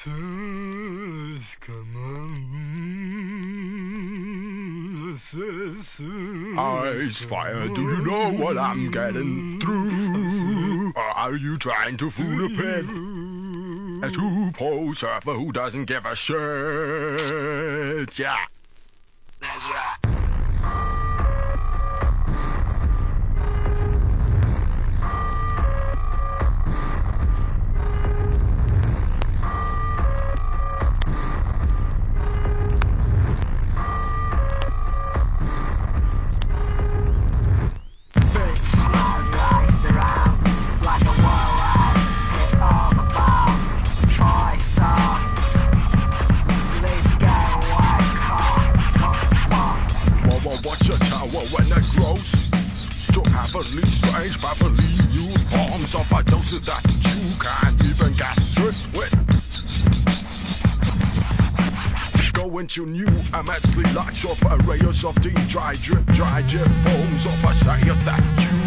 says, come on. Eyes fire, do you know what I'm getting through? Or are you trying to fool a pig? A two-pole surfer who doesn't give a shit. Yeah. That's right. Watch your tower when it grows to happily strange, properly new forms of a dose that you can't even get straight with. Go into new, immensely large of arrays of deep dry drip foams of a sayers that you